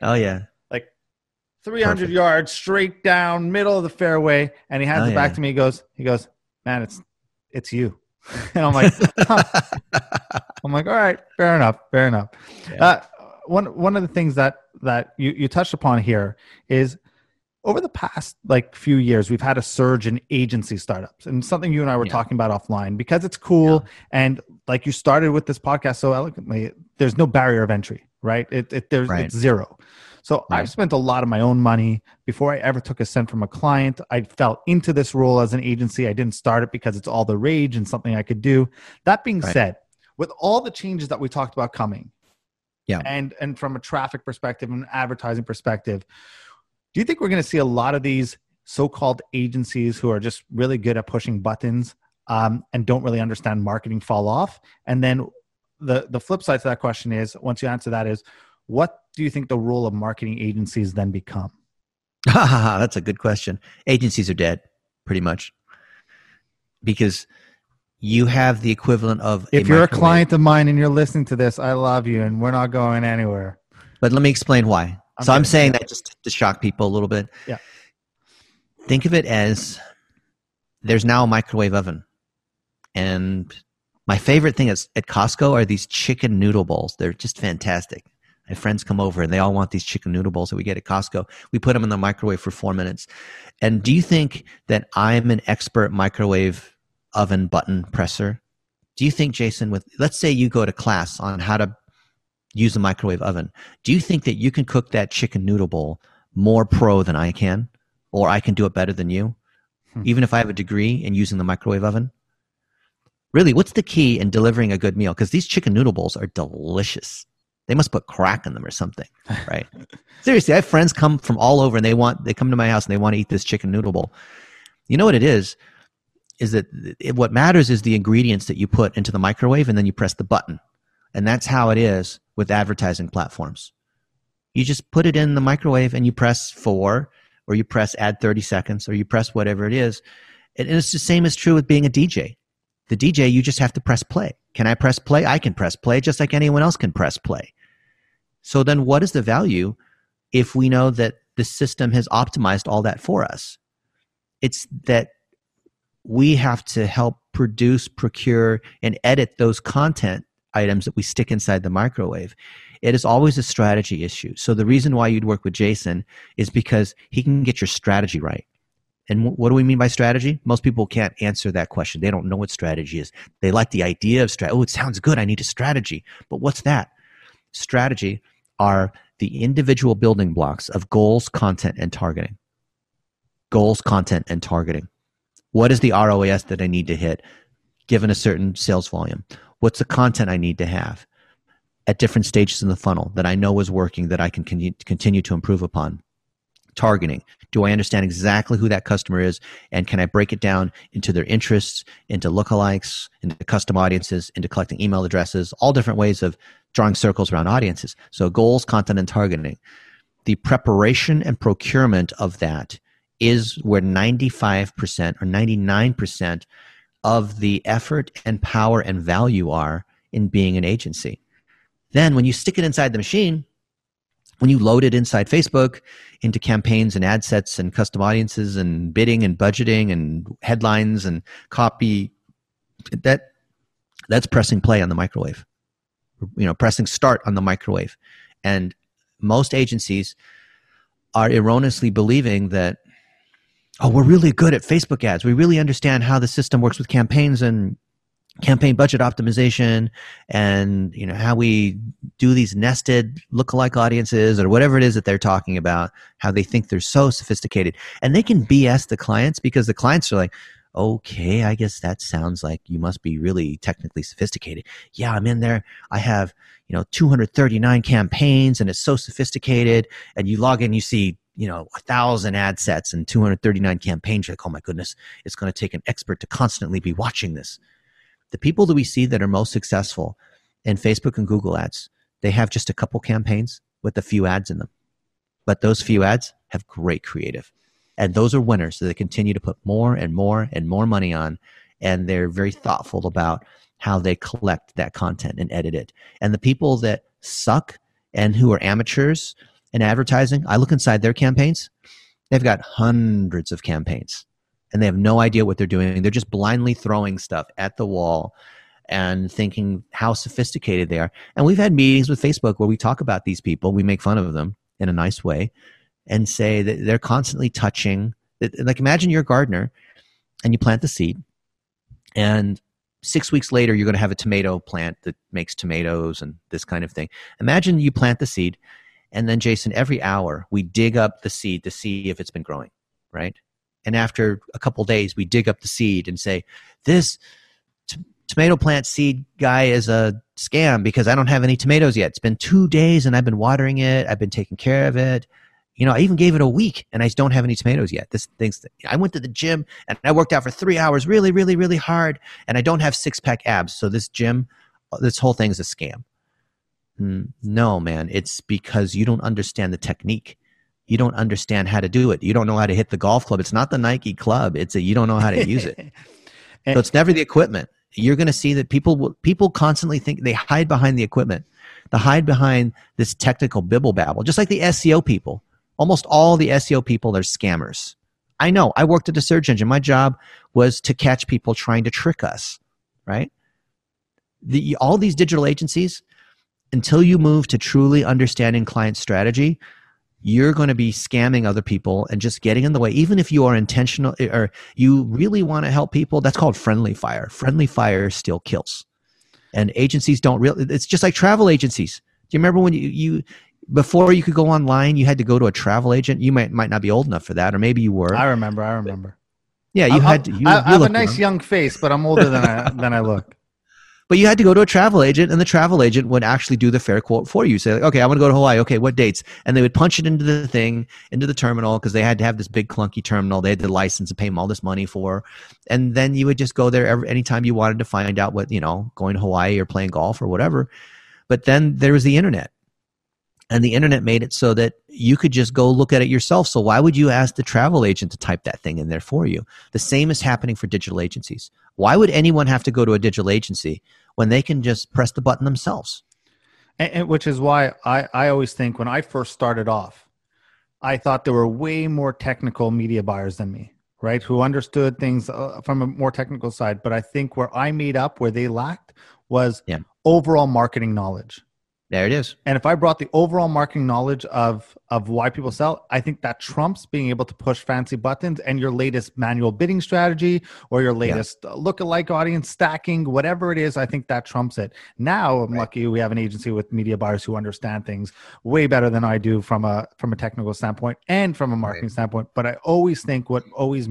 300 yards straight down middle of the fairway, and he hands it back to me. He goes, man, it's you. And I'm like, all right, fair enough. Yeah. One of the things that you touched upon here is over the past few years, we've had a surge in agency startups, and something you and I were talking about offline because it's cool. And like you started with this podcast so eloquently, there's no barrier of entry, right? It's zero. So I've spent a lot of my own money before I ever took a cent from a client. I fell into this role as an agency. I didn't start it because it's all the rage and something I could do. That being said, with all the changes that we talked about coming, and from a traffic perspective and advertising perspective, do you think we're going to see a lot of these so-called agencies who are just really good at pushing buttons and don't really understand marketing fall off? And then the flip side to that question is, once you answer that, is what do you think the role of marketing agencies then become? That's a good question. Agencies are dead, pretty much, because you have the equivalent of if you're a client of mine and you're listening to this, I love you and we're not going anywhere. But let me explain why. I'm saying that just to shock people a little bit. Yeah. Think of it as there's now a microwave oven. And my favorite thing is at Costco are these chicken noodle bowls. They're just fantastic. My friends come over and they all want these chicken noodle bowls that we get at Costco. We put them in the microwave for 4 minutes. And do you think that I'm an expert microwave oven button presser? Do you think, Jason, let's say you go to class on how to use a microwave oven. Do you think that you can cook that chicken noodle bowl more pro than I can? Or I can do it better than you? Even if I have a degree in using the microwave oven? Really, what's the key in delivering a good meal? Because these chicken noodle bowls are delicious. They must put crack in them or something, right? Seriously, I have friends come from all over and they come to my house and they want to eat this chicken noodle bowl. You know what it is that what matters is the ingredients that you put into the microwave and then you press the button. And that's how it is with advertising platforms. You just put it in the microwave and you press 4 or you press add 30 seconds or you press whatever it is. And it's the same as true with being a DJ. The DJ, you just have to press play. Can I press play? I can press play just like anyone else can press play. So then what is the value if we know that the system has optimized all that for us? It's that we have to help produce, procure, and edit those content items that we stick inside the microwave. It is always a strategy issue. So the reason why you'd work with Jason is because he can get your strategy right. And what do we mean by strategy? Most people can't answer that question. They don't know what strategy is. They like the idea of strategy. Oh, it sounds good. I need a strategy. But what's that? Strategy are the individual building blocks of goals, content, and targeting. Goals, content, and targeting. What is the ROAS that I need to hit given a certain sales volume? What's the content I need to have at different stages in the funnel that I know is working that I can continue to improve upon? Targeting. Do I understand exactly who that customer is? And can I break it down into their interests, into lookalikes, into custom audiences, into collecting email addresses, all different ways of drawing circles around audiences. So goals, content, and targeting. The preparation and procurement of that is where 95% or 99% of the effort and power and value are in being an agency. Then when you stick it inside the machine, when you load it inside Facebook into campaigns and ad sets and custom audiences and bidding and budgeting and headlines and copy, that's pressing play on the microwave, pressing start on the microwave. And most agencies are erroneously believing that, oh, we're really good at Facebook ads. We really understand how the system works with campaigns and campaign budget optimization and how we do these nested lookalike audiences or whatever it is that they're talking about, how they think they're so sophisticated. And they can BS the clients because the clients are like, okay, I guess that sounds like you must be really technically sophisticated. Yeah, I'm in there. I have 239 campaigns and it's so sophisticated. And you log in, you see 1,000 ad sets and 239 campaigns. You're like, oh my goodness, it's going to take an expert to constantly be watching this. The people that we see that are most successful in Facebook and Google ads, they have just a couple campaigns with a few ads in them. But those few ads have great creative. And those are winners. So they continue to put more and more and more money on. And they're very thoughtful about how they collect that content and edit it. And the people that suck and who are amateurs in advertising, I look inside their campaigns. They've got hundreds of campaigns. And they have no idea what they're doing. They're just blindly throwing stuff at the wall and thinking how sophisticated they are. And we've had meetings with Facebook where we talk about these people. We make fun of them in a nice way and say that they're constantly touching. Like imagine you're a gardener and you plant the seed. And 6 weeks later, you're going to have a tomato plant that makes tomatoes and this kind of thing. Imagine you plant the seed. And then, Jason, every hour we dig up the seed to see if it's been growing, right? And after a couple of days, we dig up the seed and say, this tomato plant seed guy is a scam because I don't have any tomatoes yet. It's been 2 days and I've been watering it. I've been taking care of it. I even gave it a week and I don't have any tomatoes yet. I went to the gym and I worked out for 3 hours really, really, really hard and I don't have six-pack abs. So this whole thing is a scam. No, man. It's because you don't understand the technique. You don't understand how to do it. You don't know how to hit the golf club. It's not the Nike club. You don't know how to use it. So it's never the equipment. You're going to see that people constantly think they hide behind the equipment. They hide behind this technical bibble babble, just like the SEO people. Almost all the SEO people are scammers. I know. I worked at a search engine. My job was to catch people trying to trick us, right? All these digital agencies, until you move to truly understanding client strategy, you're going to be scamming other people and just getting in the way. Even if you are intentional or you really want to help people, that's called friendly fire. Friendly fire still kills. And agencies don't really, it's just like travel agencies. Do you remember when you before you could go online, you had to go to a travel agent? You might not be old enough for that, or maybe you were. I remember. Yeah, you had to. I have a nice young face, but I'm older than I look. But you had to go to a travel agent, and the travel agent would actually do the fair quote for you. Say, like, okay, I want to go to Hawaii. Okay, what dates? And they would punch it into the thing, into the terminal, because they had to have this big clunky terminal. They had to license and pay them all this money for. And then you would just go there anytime you wanted to find out what, going to Hawaii or playing golf or whatever. But then there was the internet. And the internet made it so that you could just go look at it yourself. So why would you ask the travel agent to type that thing in there for you? The same is happening for digital agencies. Why would anyone have to go to a digital agency when they can just press the button themselves? And which is why I always think when I first started off, I thought there were way more technical media buyers than me, right? Who understood things from a more technical side. But I think where I made up, where they lacked, was overall marketing knowledge. There it is. And if I brought the overall marketing knowledge of why people sell, I think that trumps being able to push fancy buttons and your latest manual bidding strategy or your latest lookalike audience stacking, whatever it is. I think that trumps it. Now I'm lucky we have an agency with media buyers who understand things way better than I do from a technical standpoint and from a marketing standpoint. But I always think what always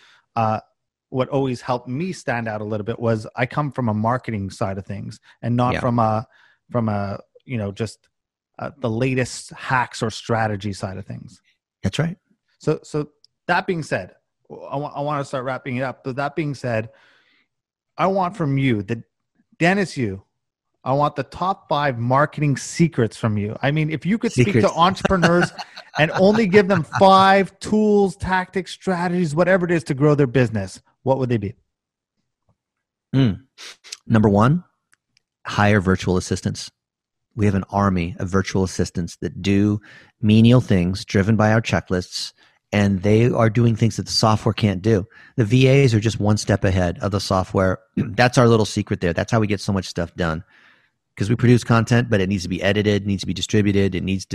helped me stand out a little bit was I come from a marketing side of things and not from a just the latest hacks or strategy side of things. That's right. So that being said, I want to start wrapping it up. But that being said, I want from you, I want the top 5 marketing secrets from you. I mean, if you could speak to entrepreneurs and only give them 5 tools, tactics, strategies, whatever it is to grow their business, what would they be? Number 1, hire virtual assistants. We have an army of virtual assistants that do menial things driven by our checklists, and they are doing things that the software can't do. The VAs are just one step ahead of the software. That's our little secret there. That's how we get so much stuff done, because we produce content, but it needs to be edited, needs to be distributed.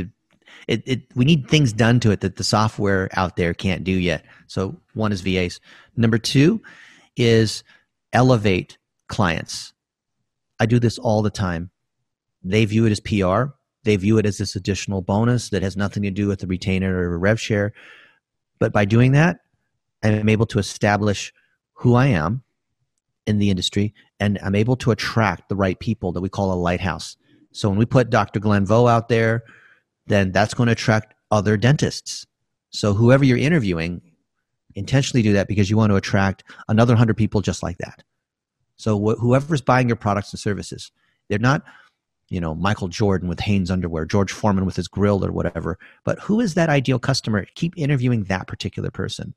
We need things done to it that the software out there can't do yet. So 1 is VAs. Number 2 is elevate clients. I do this all the time. They view it as PR. They view it as this additional bonus that has nothing to do with the retainer or a rev share. But by doing that, I'm able to establish who I am in the industry, and I'm able to attract the right people that we call a lighthouse. So when we put Dr. Glenn Vo out there, then that's going to attract other dentists. So whoever you're interviewing, intentionally do that because you want to attract another 100 people just like that. So whoever's buying your products and services, they're not Michael Jordan with Hanes underwear, George Foreman with his grill or whatever. But who is that ideal customer? Keep interviewing that particular person.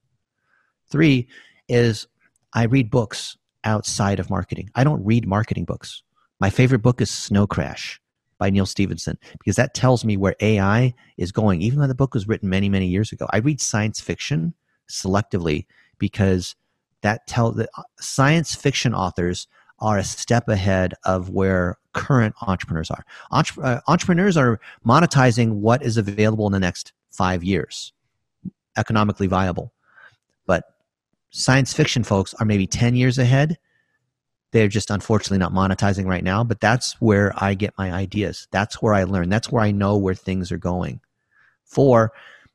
3 is I read books outside of marketing. I don't read marketing books. My favorite book is Snow Crash by Neal Stephenson, because that tells me where AI is going, even though the book was written many, many years ago. I read science fiction selectively because the science fiction authors are a step ahead of where current entrepreneurs are. Entrepreneurs are monetizing what is available in the next 5 years, economically viable. But science fiction folks are maybe 10 years ahead. They're just unfortunately not monetizing right now, but that's where I get my ideas. That's where I learn. That's where I know where things are going. 4,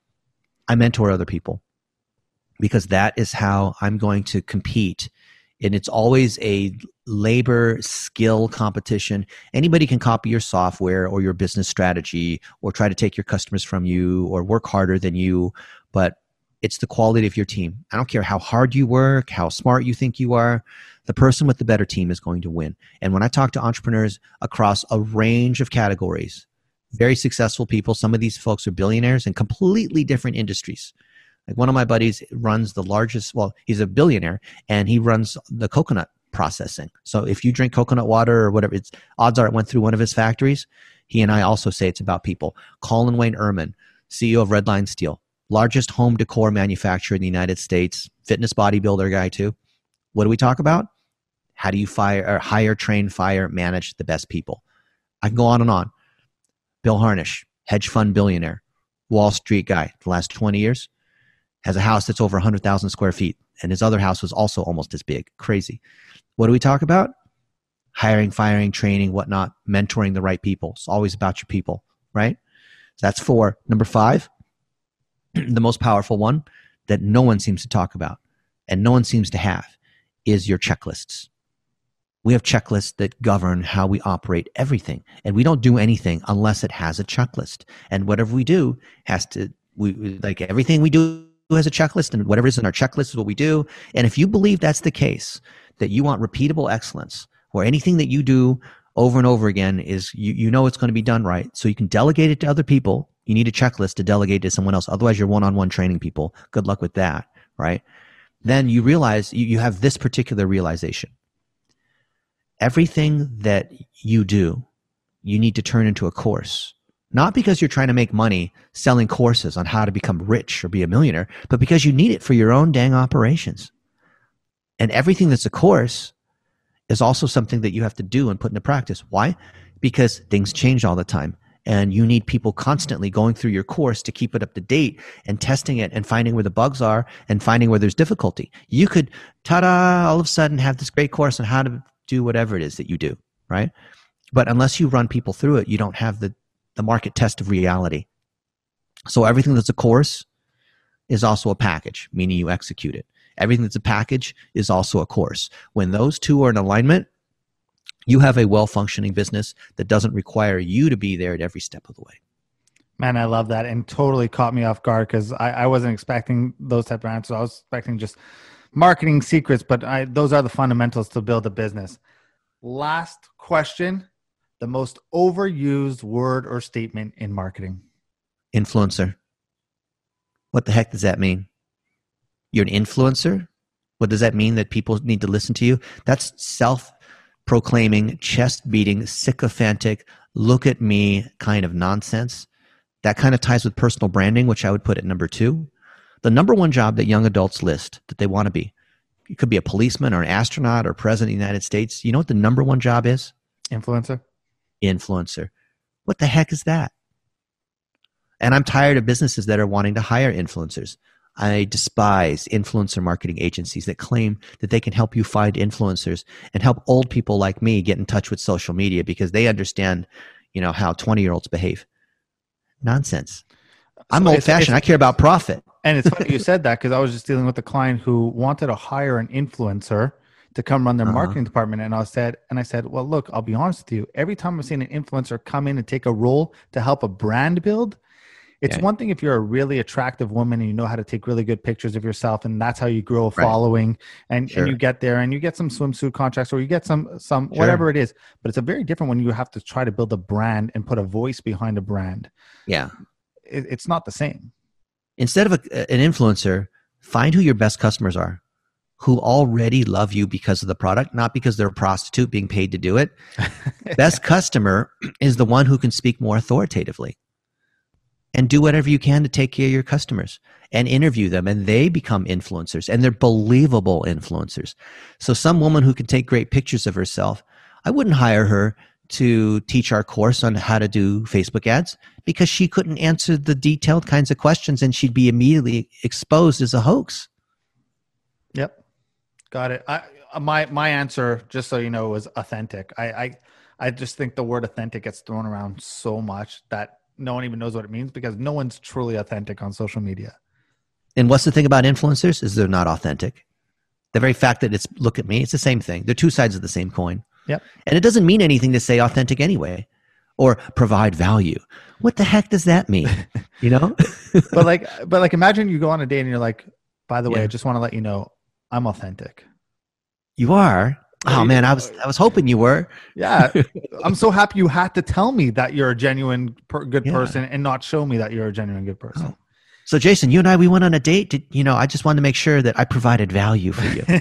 I mentor other people, because that is how I'm going to compete. And it's always a labor skill competition. Anybody can copy your software or your business strategy or try to take your customers from you or work harder than you, but it's the quality of your team. I don't care how hard you work, how smart you think you are. The person with the better team is going to win. And when I talk to entrepreneurs across a range of categories, very successful people, some of these folks are billionaires in completely different industries. Like one of my buddies runs the largest, he's a billionaire, and he runs the coconut processing. So if you drink coconut water or whatever, odds are it went through one of his factories. He and I also say it's about people. Colin Wayne Ehrman, CEO of Redline Steel, largest home decor manufacturer in the United States, fitness bodybuilder guy too. What do we talk about? How do you hire, train, fire, manage the best people? I can go on and on. Bill Harnish, hedge fund billionaire, Wall Street guy, the last 20 years, has a house that's over 100,000 square feet, and his other house was also almost as big. Crazy. What do we talk about? Hiring, firing, training, whatnot, mentoring the right people. It's always about your people, right? So that's 4. Number 5, the most powerful one that no one seems to talk about and no one seems to have is your checklists. We have checklists that govern how we operate everything, and we don't do anything unless it has a checklist. And whatever we do like everything we do has a checklist, and whatever is in our checklist is what we do. And if you believe that's the case, that you want repeatable excellence, or anything that you do over and over again is you know it's going to be done right. So you can delegate it to other people. You need a checklist to delegate to someone else. Otherwise, you're one-on-one training people. Good luck with that, right? Then you realize you have this particular realization. Everything that you do, you need to turn into a course. Not because you're trying to make money selling courses on how to become rich or be a millionaire, but because you need it for your own dang operations. And everything that's a course is also something that you have to do and put into practice. Why? Because things change all the time. And you need people constantly going through your course to keep it up to date and testing it and finding where the bugs are and finding where there's difficulty. You could, all of a sudden have this great course on how to do whatever it is that you do, right? But unless you run people through it, you don't have the market test of reality. So everything that's a course is also a package, meaning you execute it. Everything that's a package is also a course. When those two are in alignment, you have a well-functioning business that doesn't require you to be there at every step of the way. Man, I love that, and totally caught me off guard because I wasn't expecting those type of answers. I was expecting just marketing secrets, but those are the fundamentals to build a business. Last question, the most overused word or statement in marketing. Influencer. What the heck does that mean? You're an influencer? What does that mean, that people need to listen to you? That's self-proclaiming, chest-beating, sycophantic, look at me kind of nonsense. That kind of ties with personal branding, which I would put at number 2. The number 1 job that young adults list that they want to be. It could be a policeman or an astronaut or president of the United States. You know what the number 1 job is? Influencer. Influencer. What the heck is that? And I'm tired of businesses that are wanting to hire influencers. I despise influencer marketing agencies that claim that they can help you find influencers and help old people like me get in touch with social media because they understand, how 20-year-olds behave. Nonsense. I'm old-fashioned. I care about profit. And it's funny you said that because I was just dealing with a client who wanted to hire an influencer to come run their marketing department. And I said, well, look, I'll be honest with you. Every time I've seen an influencer come in and take a role to help a brand build, it's one thing if you're a really attractive woman and you know how to take really good pictures of yourself, and that's how you grow a following, and you get there and you get some swimsuit contracts or you get some whatever it is. But it's a very different when you have to try to build a brand and put a voice behind a brand. Yeah. It's not the same. Instead of an influencer, find who your best customers are, who already love you because of the product, not because they're a prostitute being paid to do it. Best customer is the one who can speak more authoritatively. And do whatever you can to take care of your customers and interview them, and they become influencers, and they're believable influencers. So some woman who can take great pictures of herself, I wouldn't hire her to teach our course on how to do Facebook ads because she couldn't answer the detailed kinds of questions and she'd be immediately exposed as a hoax. Yep. Got it. My answer, just so you know, was authentic. I just think the word authentic gets thrown around so much that no one even knows what it means because no one's truly authentic on social media. And what's the thing about influencers is they're not authentic. The very fact that it's look at me, it's the same thing. They're two sides of the same coin. Yep. And it doesn't mean anything to say authentic anyway or provide value. What the heck does that mean? But like imagine you go on a date and you're like, by the way, I just want to let you know I'm authentic. You are? Oh man, I was hoping you were. Yeah. I'm so happy you had to tell me that you're a genuine good person and not show me that you're a genuine good person. Oh. So Jason, you and I, we went on a date. I just wanted to make sure that I provided value for you.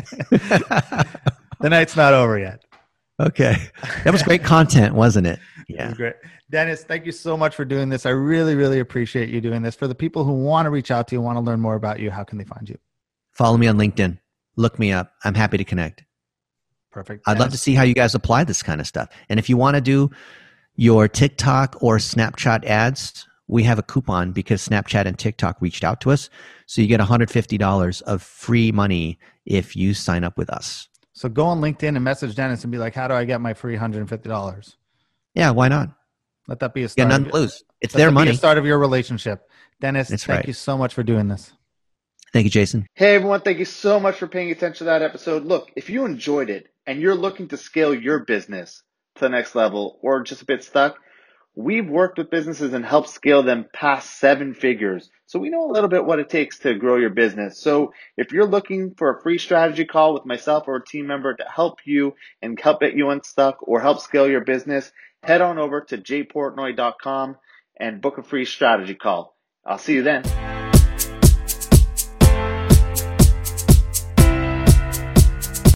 The night's not over yet. Okay. That was great content, wasn't it? Yeah. It was great. Dennis, thank you so much for doing this. I really, really appreciate you doing this. For the people who want to reach out to you, want to learn more about you, how can they find you? Follow me on LinkedIn. Look me up. I'm happy to connect. Perfect. I'd love to see how you guys apply this kind of stuff. And if you want to do your TikTok or Snapchat ads, we have a coupon because Snapchat and TikTok reached out to us. So you get $150 of free money if you sign up with us. So go on LinkedIn and message Dennis and be like, how do I get my free $150? Yeah, why not? Let that be a start. Yeah, none to lose. It's their money. Be a start of your relationship. Dennis, That's thank right. you so much for doing this. Thank you, Jason. Hey, everyone. Thank you so much for paying attention to that episode. Look, if you enjoyed it and you're looking to scale your business to the next level or just a bit stuck, We've worked with businesses and helped scale them past 7 figures. So we know a little bit what it takes to grow your business. So if you're looking for a free strategy call with myself or a team member to help you and help get you unstuck or help scale your business, head on over to jportnoy.com and book a free strategy call. I'll see you then.